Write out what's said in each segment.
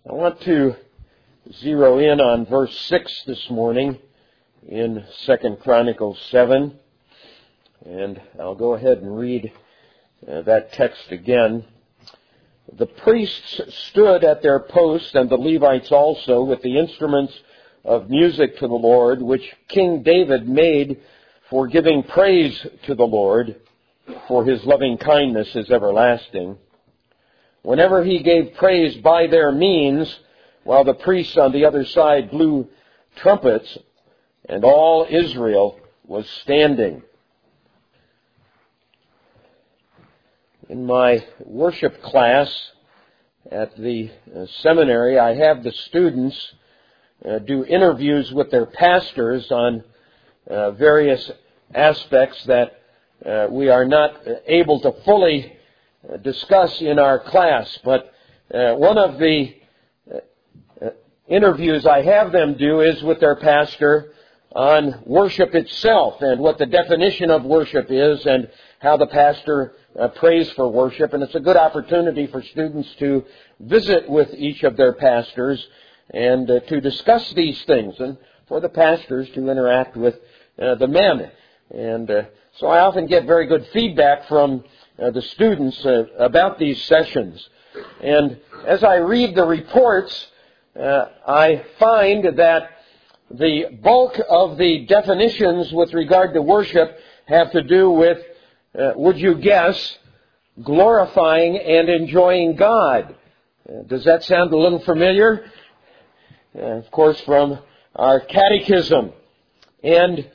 I want to zero in on verse 6 this morning in 2 Chronicles 7. And I'll go ahead and read that text again. The priests stood at their posts, and the Levites also, with the instruments of music to the Lord, which King David made for giving praise to the Lord, for his loving kindness is everlasting. Whenever he gave praise by their means, while the priests on the other side blew trumpets, and all Israel was standing. In my worship class at the seminary, I have the students do interviews with their pastors on various aspects that we are not able to fully discuss in our class. But one of the interviews I have them do is with their pastor on worship itself and what the definition of worship is and how the pastor prays for worship. And it's a good opportunity for students to visit with each of their pastors and to discuss these things, and for the pastors to interact with the men. And so I often get very good feedback from the students about these sessions. And as I read the reports, I find that the bulk of the definitions with regard to worship have to do with, would you guess, glorifying and enjoying God. Does that sound a little familiar? Of course, from our catechism. And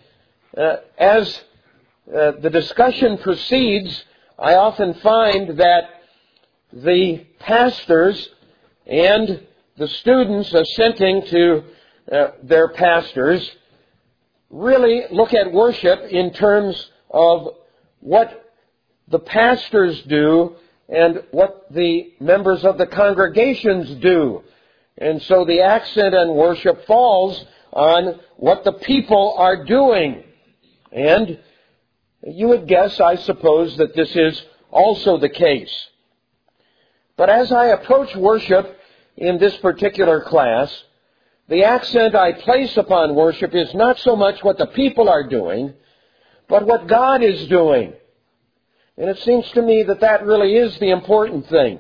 as the discussion proceeds, I often find that the pastors and the students assenting to their pastors really look at worship in terms of what the pastors do and what the members of the congregations do. And so the accent on worship falls on what the people are doing. And you would guess, I suppose, that this is also the case. But as I approach worship in this particular class, the accent I place upon worship is not so much what the people are doing, but what God is doing. And it seems to me that that really is the important thing.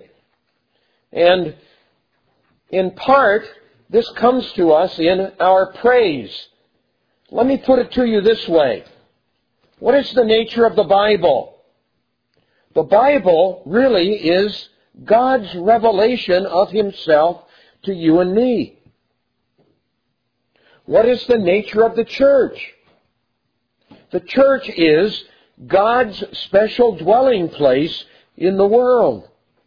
And in part, this comes to us in our praise. Let me put it to you this way. What is the nature of the Bible? The Bible really is God's revelation of Himself to you and me. What is the nature of the church? The church is God's special dwelling place in the world.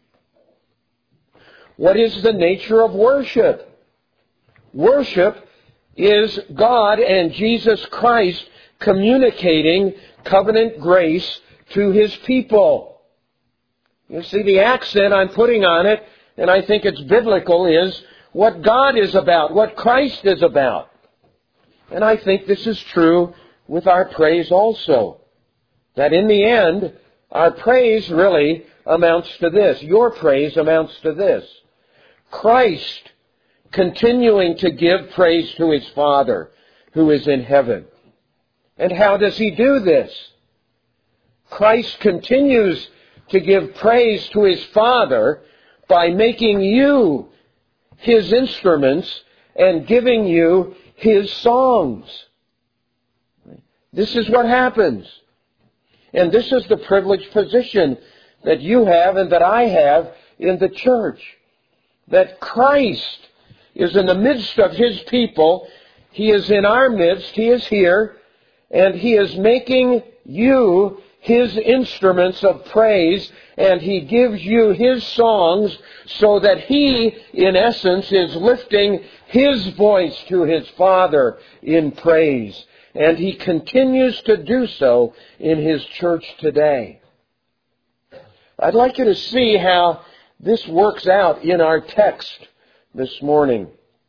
What is the nature of worship? Worship is God and Jesus Christ communicating covenant grace to His people. You see, the accent I'm putting on it, and I think it's biblical, is what God is about, what Christ is about. And I think this is true with our praise also. That in the end, our praise really amounts to this. Your praise amounts to this. Christ continuing to give praise to His Father who is in heaven. And how does He do this? Christ continues to give praise to His Father by making you His instruments and giving you His songs. This is what happens. And this is the privileged position that you have and that I have in the church. That Christ is in the midst of His people. He is in our midst. He is here. And He is making you His instruments of praise. And He gives you His songs so that He, in essence, is lifting His voice to His Father in praise. And He continues to do so in His church today. I'd like you to see how this works out in our text this morning.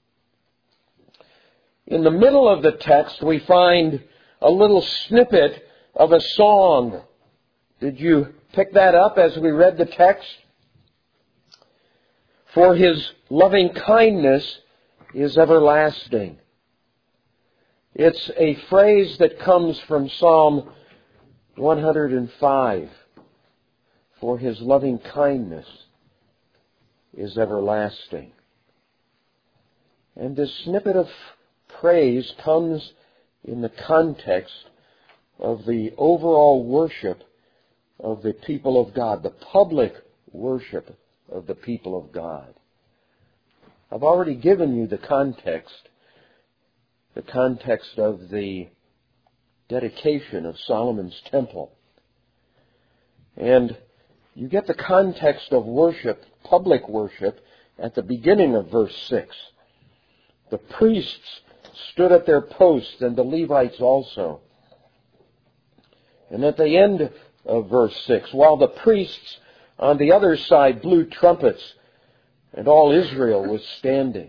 In the middle of the text, we find a little snippet of a song. Did you pick that up as we read the text? For His loving kindness is everlasting. It's a phrase that comes from Psalm 105. For His loving kindness is everlasting. And this snippet of praise comes in the context of the overall worship of the people of God, the public worship of the people of God. I've already given you the context of the dedication of Solomon's temple. And you get the context of worship, public worship, at the beginning of verse 6. The priests stood at their posts, and the Levites also. And at the end of verse 6, while the priests on the other side blew trumpets, and all Israel was standing.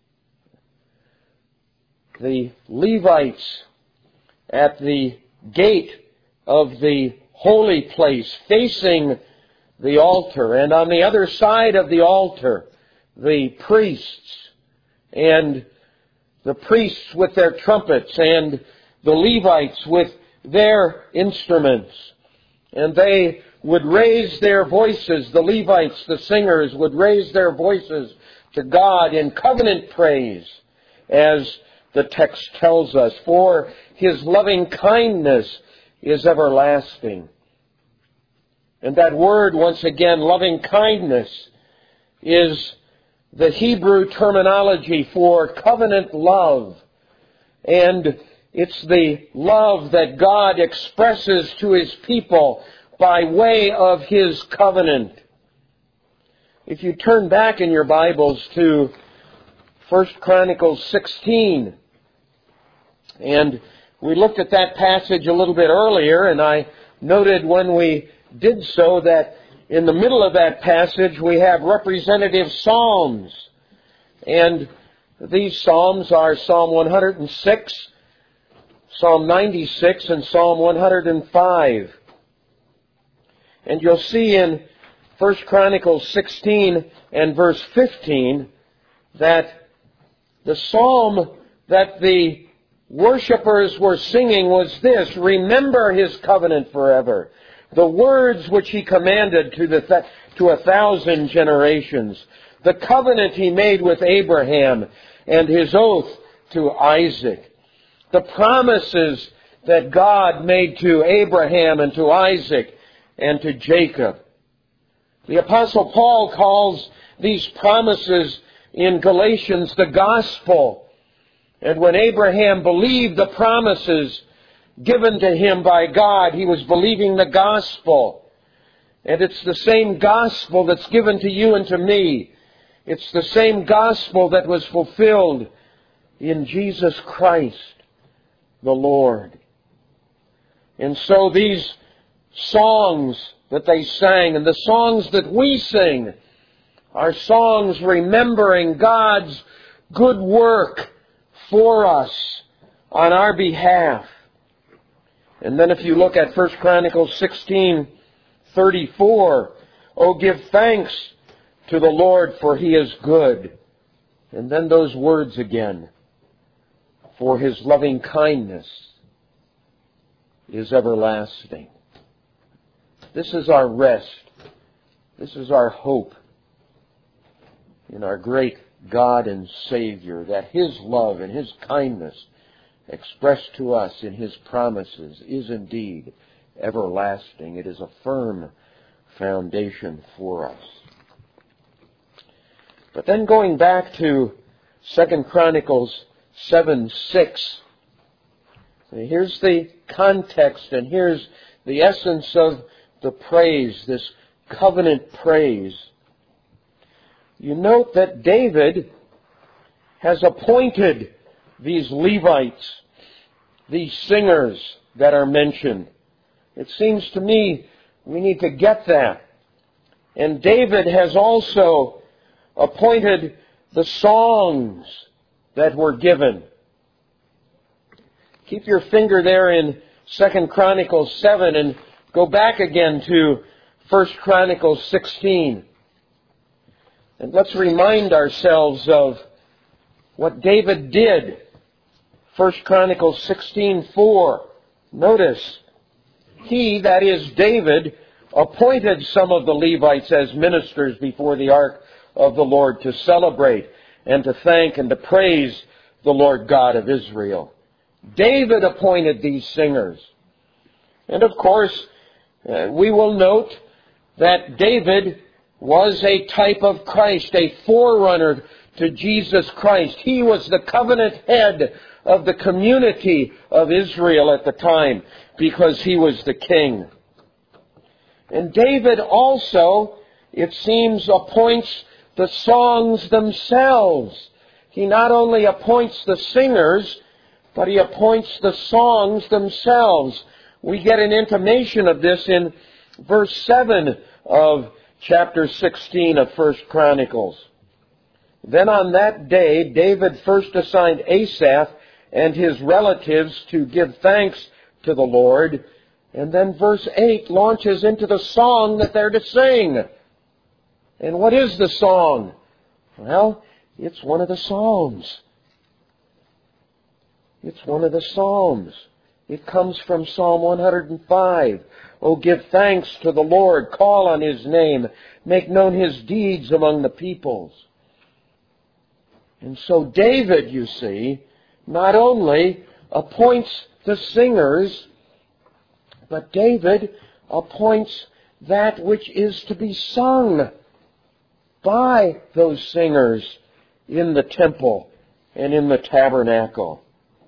The Levites at the gate of the holy place, facing the altar, and on the other side of the altar, the priests, and the priests with their trumpets, and the Levites with their instruments. And they would raise their voices, the Levites, the singers, would raise their voices to God in covenant praise, as the text tells us. For His loving kindness is everlasting. And that word, once again, loving kindness, is the Hebrew terminology for covenant love. And it's the love that God expresses to His people by way of His covenant. If you turn back in your Bibles to 1 Chronicles 16, and we looked at that passage a little bit earlier, and I noted when we did so that in the middle of that passage we have representative psalms. And these psalms are Psalm 106, Psalm 96, and Psalm 105. And you'll see in 1 Chronicles 16 and verse 15 that the psalm that the worshipers were singing was this: remember His covenant forever, the words which He commanded to 1,000 generations, the covenant He made with Abraham and His oath to Isaac, the promises that God made to Abraham and to Isaac and to Jacob. The Apostle Paul calls these promises in Galatians the gospel. And when Abraham believed the promises given to him by God, he was believing the gospel. And it's the same gospel that's given to you and to me. It's the same gospel that was fulfilled in Jesus Christ, the Lord. And so these songs that they sang and the songs that we sing are songs remembering God's good work for us on our behalf. And then if you look at 1 Chronicles 16:34, "Oh, give thanks to the Lord, for He is good." And then those words again, "For His loving kindness is everlasting." This is our rest. This is our hope in our great God and Savior, that His love and His kindness expressed to us in His promises is indeed everlasting. It is a firm foundation for us. But then going back to 2 Chronicles 7:6, here's the context and here's the essence of the praise, this covenant praise. You note that David has appointed these Levites, these singers that are mentioned. It seems to me we need to get that. And David has also appointed the songs that were given. Keep your finger there in 2 Chronicles 7 and go back again to 1 Chronicles 16. And let's remind ourselves of what David did. 1 Chronicles 16:4. Notice, he, that is David, appointed some of the Levites as ministers before the ark of the Lord to celebrate and to thank and to praise the Lord God of Israel. David appointed these singers. And of course, we will note that David was a type of Christ, a forerunner to Jesus Christ. He was the covenant head of the community of Israel at the time because he was the king. And David also, it seems, appoints the songs themselves. He not only appoints the singers, but he appoints the songs themselves. We get an intimation of this in verse 7 of chapter 16 of 1 Chronicles. Then on that day, David first assigned Asaph and his relatives to give thanks to the Lord. And then verse 8 launches into the song that they're to sing. And what is the song? Well, it's one of the Psalms. It's one of the Psalms. It comes from Psalm 105. Oh, give thanks to the Lord. Call on His name. Make known His deeds among the peoples. And so David, you see, not only appoints the singers, but David appoints that which is to be sung by those singers in the temple and in the tabernacle.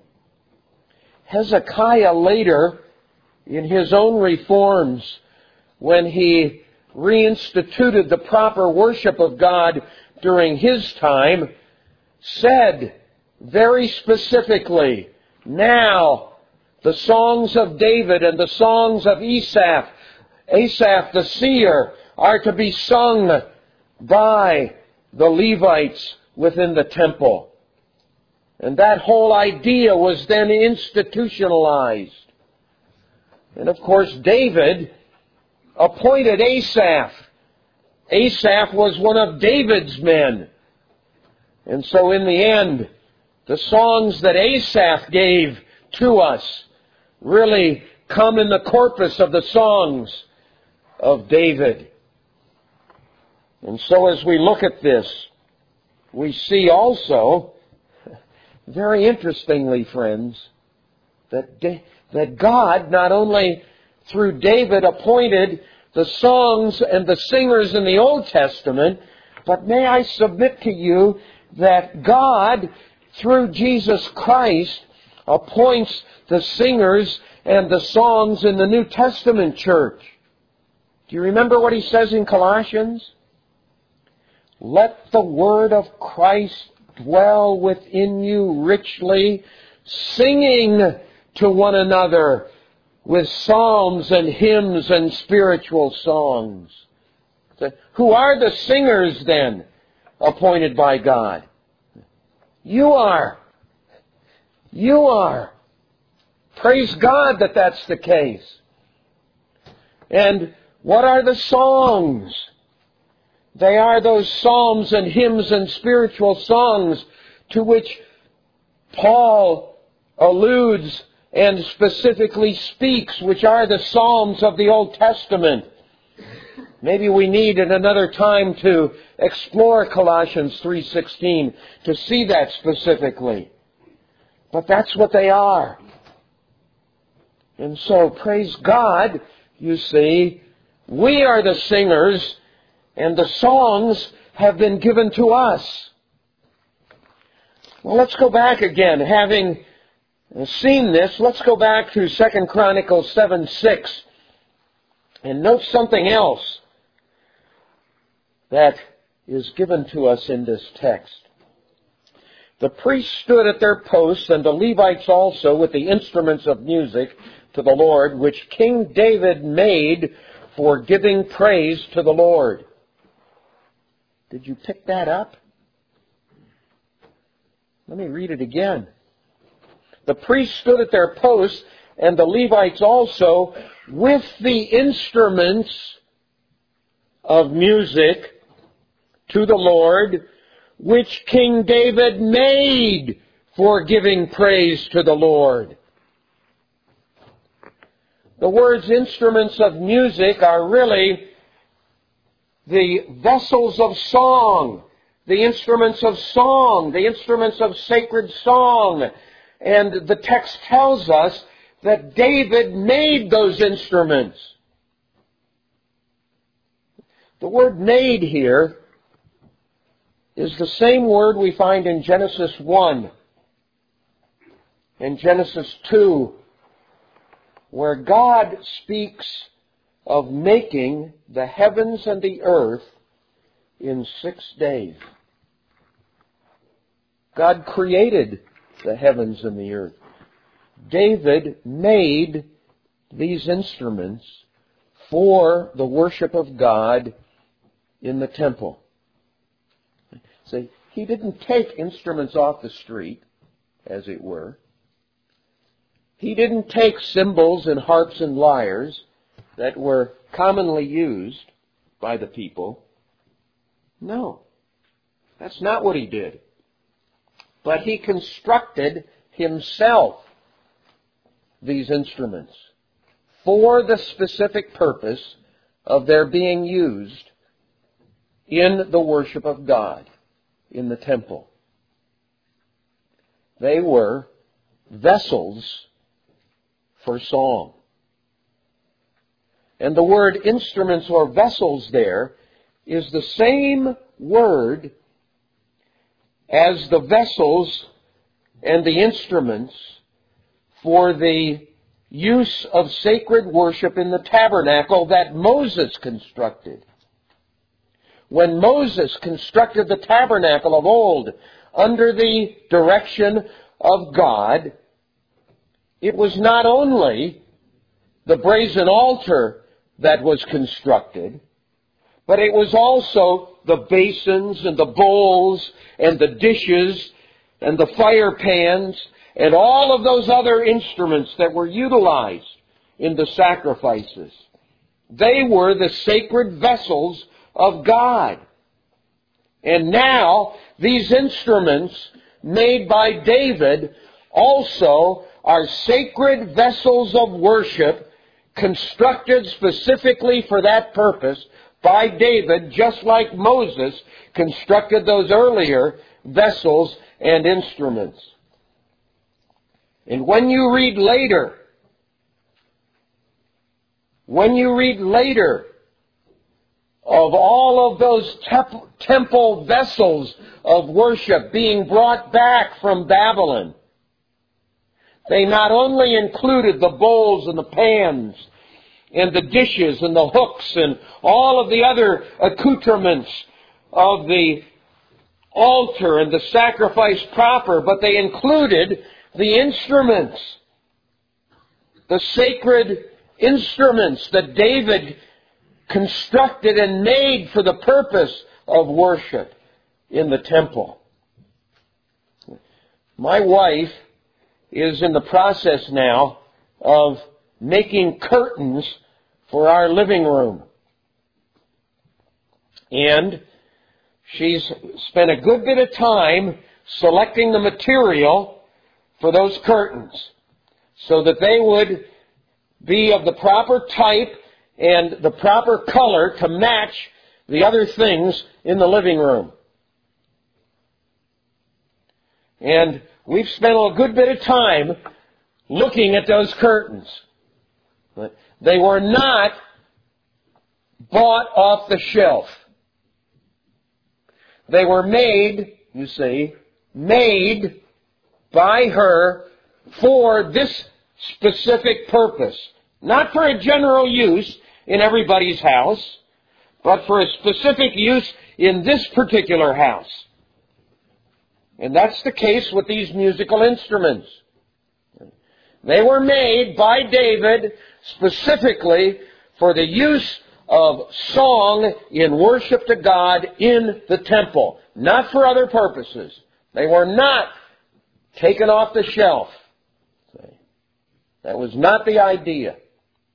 Hezekiah later, in his own reforms, when he reinstituted the proper worship of God during his time, said very specifically, now the songs of David and the songs of Asaph the seer, are to be sung by the Levites within the temple. And that whole idea was then institutionalized. And of course, David appointed Asaph. Asaph was one of David's men. And so in the end, the songs that Asaph gave to us really come in the corpus of the songs of David. And so as we look at this, we see also, very interestingly, friends, that God not only through David appointed the songs and the singers in the Old Testament, but may I submit to you that God, through Jesus Christ, appoints the singers and the songs in the New Testament church. Do you remember what he says in Colossians? Let the word of Christ dwell within you richly, singing to one another with psalms and hymns and spiritual songs. Who are the singers then appointed by God? You are. You are. Praise God that that's the case. And what are the songs? They are those psalms and hymns and spiritual songs to which Paul alludes and specifically speaks, which are the psalms of the Old Testament. Maybe we need at another time to explore Colossians 3:16 to see that specifically. But that's what they are. And so, praise God, you see, we are the singers, and the songs have been given to us. Well, let's go back again. Having seen this, let's go back to 2 Chronicles 7:6 and note something else that is given to us in this text. The priests stood at their posts, and the Levites also, with the instruments of music to the Lord, which King David made for giving praise to the Lord. Did you pick that up? Let me read it again. The priests stood at their posts, and the Levites also, with the instruments of music to the Lord, which King David made for giving praise to the Lord. The words instruments of music are really the vessels of song, the instruments of song, the instruments of sacred song. And the text tells us that David made those instruments. The word made here is the same word we find in Genesis 1 and Genesis 2, where God speaks of making the heavens and the earth in 6 days. God created the heavens and the earth. David made these instruments for the worship of God in the temple. See, he didn't take instruments off the street, as it were. He didn't take cymbals and harps and lyres that were commonly used by the people. No, that's not what he did. But he constructed himself these instruments for the specific purpose of their being used in the worship of God in the temple. They were vessels for song. And the word instruments or vessels there is the same word as the vessels and the instruments for the use of sacred worship in the tabernacle that Moses constructed. When Moses constructed the tabernacle of old under the direction of God, it was not only the brazen altar that was constructed, but it was also the basins and the bowls and the dishes and the fire pans and all of those other instruments that were utilized in the sacrifices. They were the sacred vessels of God. And now, these instruments made by David also are sacred vessels of worship constructed specifically for that purpose by David, just like Moses constructed those earlier vessels and instruments. And when you read later of all of those temple vessels of worship being brought back from Babylon, they not only included the bowls and the pans and the dishes and the hooks and all of the other accoutrements of the altar and the sacrifice proper, but they included the instruments, the sacred instruments that David constructed and made for the purpose of worship in the temple. My wife is in the process now of making curtains for our living room. And she's spent a good bit of time selecting the material for those curtains so that they would be of the proper type and the proper color to match the other things in the living room. And we've spent a good bit of time looking at those curtains. They were not bought off the shelf. They were made, you see, made by her for this specific purpose. Not for a general use in everybody's house, but for a specific use in this particular house. And that's the case with these musical instruments. They were made by David specifically for the use of song in worship to God in the temple, not for other purposes. They were not taken off the shelf. That was not the idea.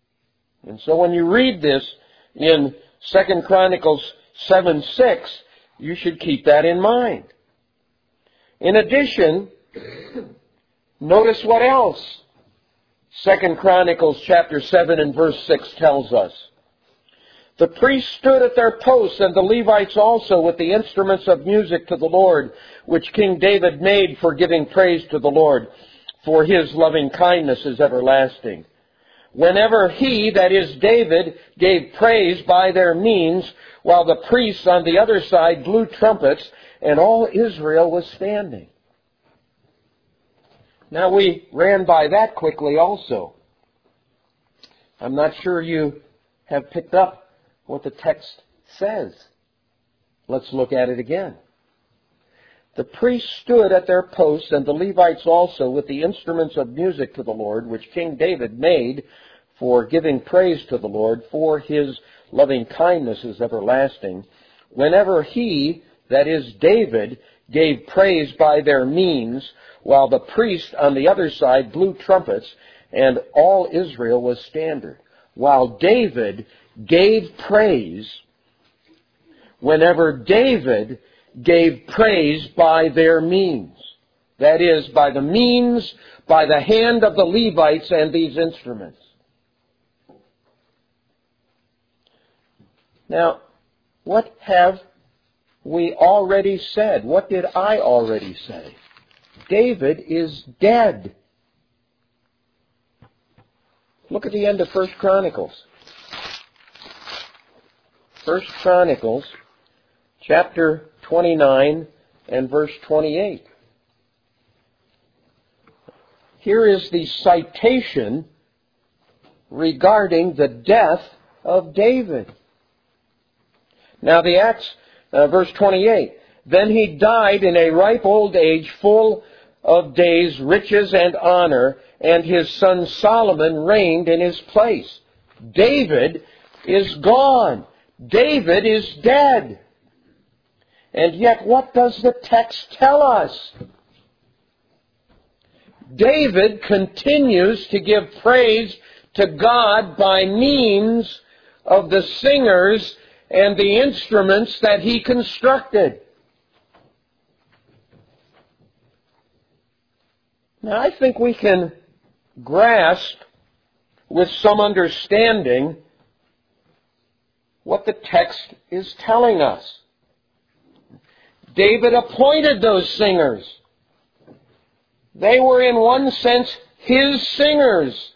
And so when you read this in 2 Chronicles 7:6, You should keep that in mind. In addition, notice what else 2 Chronicles chapter 7 and verse 6 tells us. The priests stood at their posts, and the Levites also, with the instruments of music to the Lord, which King David made for giving praise to the Lord, for his loving kindness is everlasting. Whenever he, that is David, gave praise by their means, while the priests on the other side blew trumpets, and all Israel was standing. Now we ran by that quickly also. I'm not sure you have picked up what the text says. Let's look at it again. The priests stood at their posts, and the Levites also, with the instruments of music to the Lord, which King David made for giving praise to the Lord, for his loving kindness is everlasting. Whenever he, that is David, gave praise by their means, while the priest on the other side blew trumpets, and all Israel was standing. While David gave praise, whenever David gave praise by their means. That is, by the means, by the hand of the Levites and these instruments. Now, what have we already said? What did I already say? David is dead. Look at the end of 1 Chronicles. 1 Chronicles, chapter 29 and verse 28. Here is the citation regarding the death of David. Now the Acts, verse 28. Then he died in a ripe old age, full of days, riches, and honor, and his son Solomon reigned in his place. David is gone. David is dead. And yet, what does the text tell us? David continues to give praise to God by means of the singers and the instruments that he constructed. Now, I think we can grasp with some understanding what the text is telling us. David appointed those singers. They were in one sense his singers.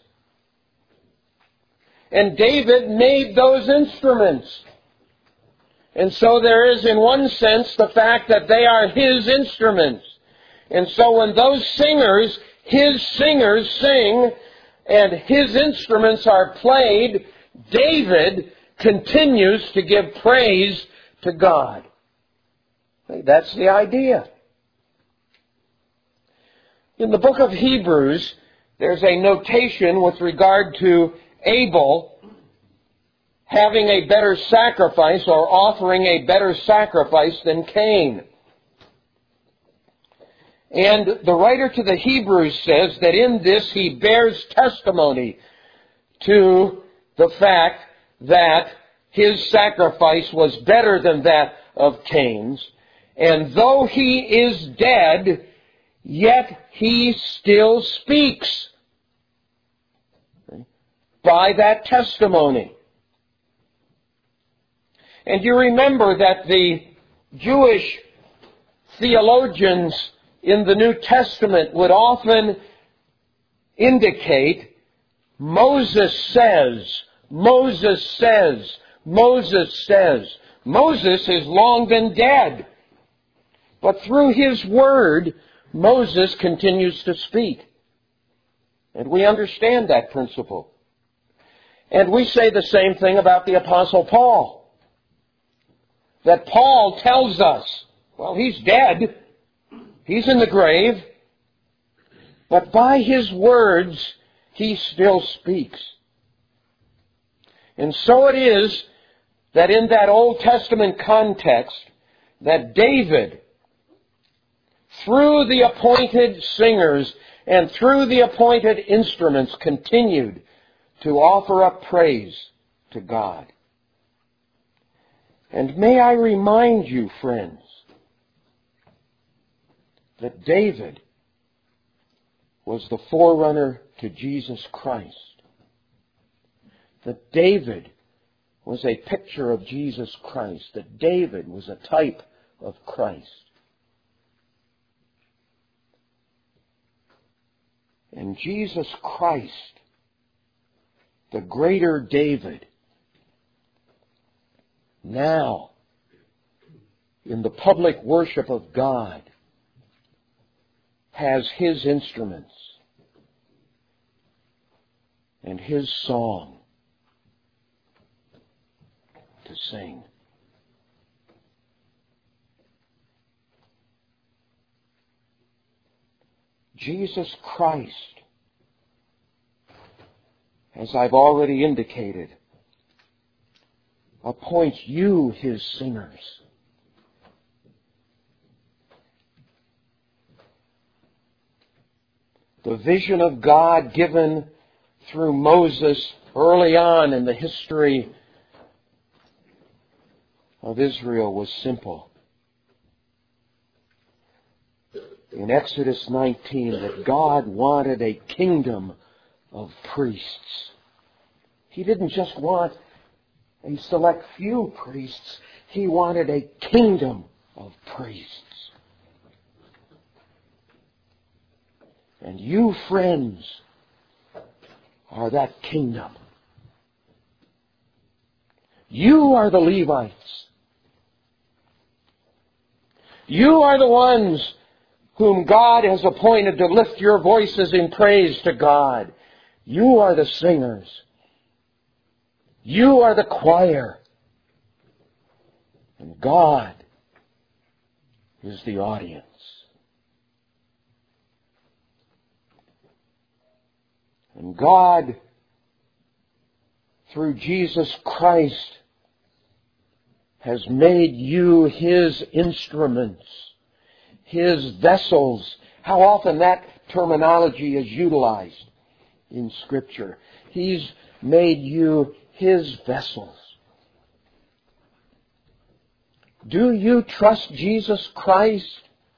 And David made those instruments. And so there is in one sense the fact that they are his instruments. And so when those singers, his singers sing and his instruments are played, David continues to give praise to God. That's the idea. In the book of Hebrews, there's a notation with regard to Abel having a better sacrifice or offering a better sacrifice than Cain. And the writer to the Hebrews says that in this he bears testimony to the fact that his sacrifice was better than that of Cain's. And though he is dead, yet he still speaks by that testimony. And you remember that the Jewish theologians in the New Testament would often indicate, Moses says, Moses says, Moses says. Moses has long been dead. But through his word, Moses continues to speak. And we understand that principle. And we say the same thing about the Apostle Paul. That Paul tells us, well, he's dead. He's in the grave. But by his words, he still speaks. And so it is that in that Old Testament context, that David, through the appointed singers and through the appointed instruments, continued to offer up praise to God. And may I remind you, friends, that David was the forerunner to Jesus Christ. That David was a picture of Jesus Christ. That David was a type of Christ. And Jesus Christ, the greater David, now, in the public worship of God, has His instruments and His song to sing. Jesus Christ, as I've already indicated, appoints you His singers. The vision of God given through Moses early on in the history of Israel was simple. In Exodus 19, that God wanted a kingdom of priests. He didn't just want a select few priests. He wanted a kingdom of priests. And you, friends, are that kingdom. You are the Levites. You are the ones whom God has appointed to lift your voices in praise to God. You are the singers. You are the choir. And God is the audience. And God, through Jesus Christ, has made you His instruments, His vessels. How often that terminology is utilized in Scripture. He's made you His vessels. Do you trust Jesus Christ?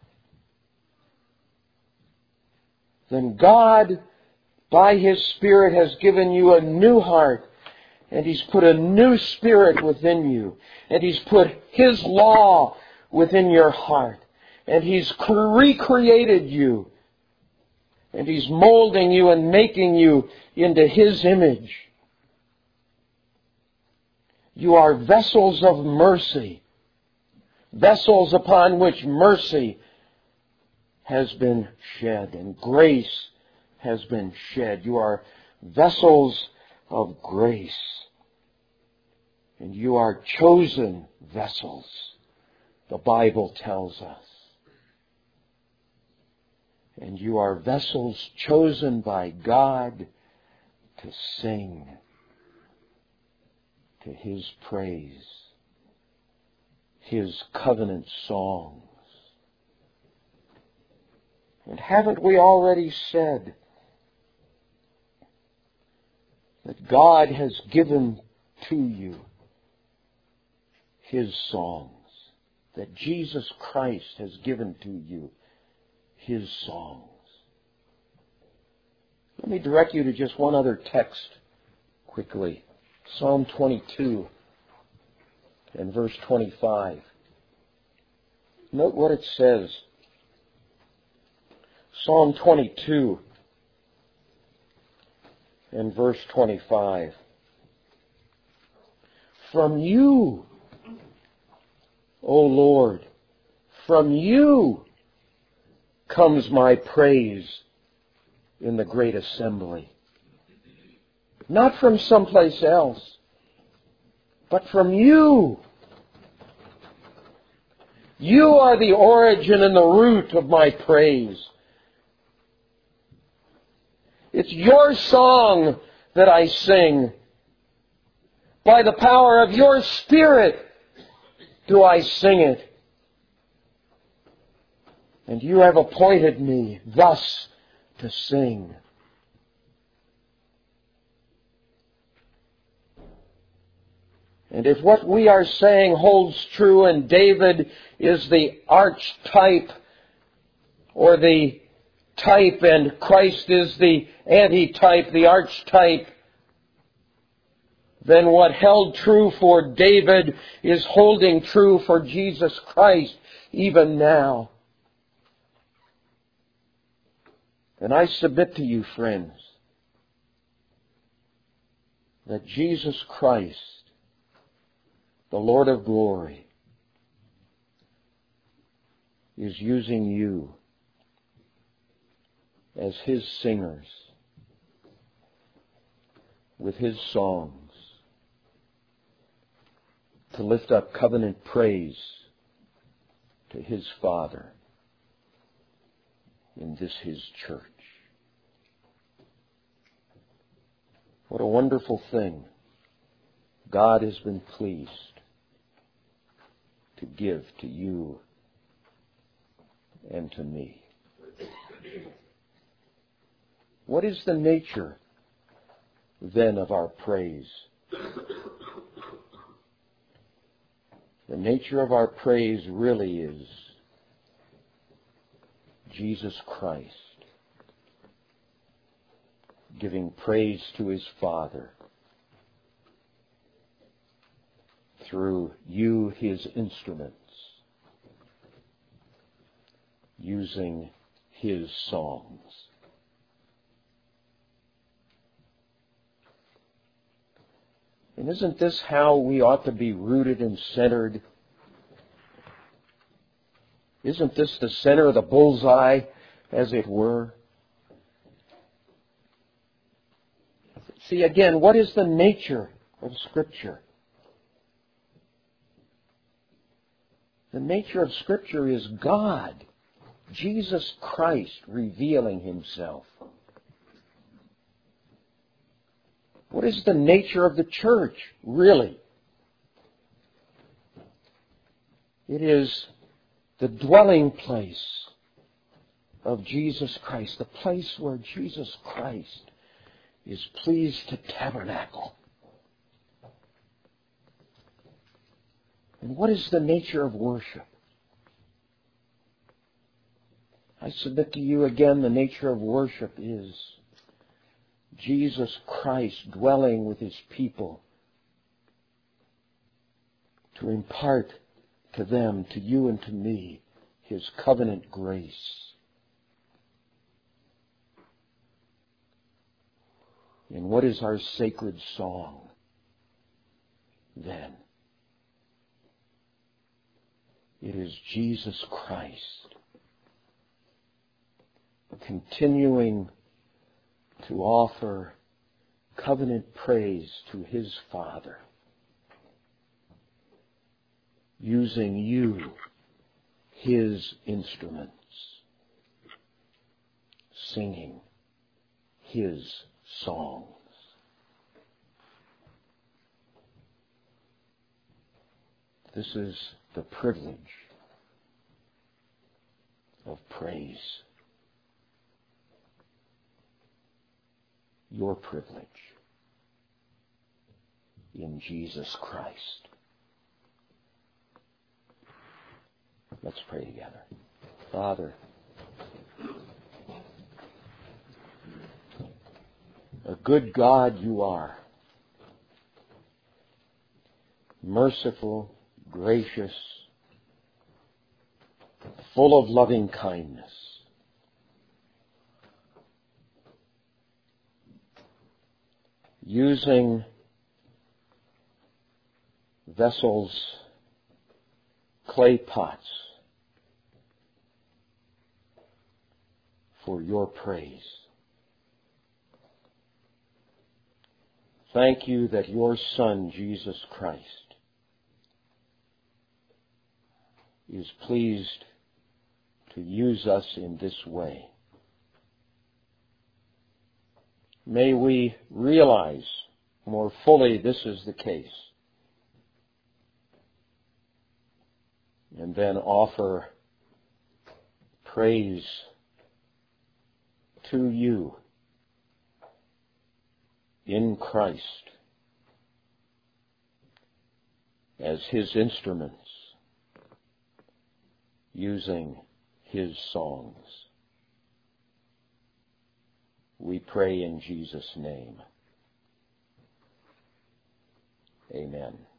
Then God, by His Spirit, has given you a new heart. And He's put a new spirit within you. And He's put His law within your heart. And He's recreated you. And He's molding you and making you into His image. You are vessels of mercy. Vessels upon which mercy has been shed and grace has been shed. You are vessels of grace. And you are chosen vessels, the Bible tells us. And you are vessels chosen by God to sing to His praise, His covenant songs. And haven't we already said that God has given to you His songs? That Jesus Christ has given to you His songs. Let me direct you to just one other text quickly. Psalm 22 and verse 25. Note what it says. Psalm 22 and verse 25. From you, O Lord, from you comes my praise in the great assembly. Not from someplace else, but from you. You are the origin and the root of my praise. It's your song that I sing. By the power of your Spirit do I sing it. And you have appointed me thus to sing. And if what we are saying holds true and David is the archetype or the type and Christ is the antitype, the archetype, then what held true for David is holding true for Jesus Christ even now. And I submit to you, friends, that Jesus Christ, the Lord of glory, is using you as His singers with His songs to lift up covenant praise to His Father in this His church. What a wonderful thing God has been pleased to give to you and to me. What is the nature then of our praise? The nature of our praise really is Jesus Christ giving praise to His Father through you, His instruments, using His songs. And isn't this how we ought to be rooted and centered? Isn't this the center of the bullseye, as it were? See, again, what is the nature of Scripture? The nature of Scripture is God, Jesus Christ, revealing Himself. What is the nature of the church, really? It is the dwelling place of Jesus Christ, the place where Jesus Christ is pleased to tabernacle. And what is the nature of worship? I submit to you again, the nature of worship is Jesus Christ dwelling with His people to impart to them, to you and to me, His covenant grace. And what is our sacred song then? It is Jesus Christ continuing to offer covenant praise to His Father, using you, His instruments, singing His songs. This is the privilege of praise. Your privilege in Jesus Christ. Let's pray together. Father, a good God you are, merciful, gracious, full of loving kindness. Using vessels, clay pots, for your praise. Thank you that your Son, Jesus Christ, is pleased to use us in this way. May we realize more fully this is the case, and then offer praise to you in Christ as His instruments, using His songs. We pray in Jesus' name. Amen.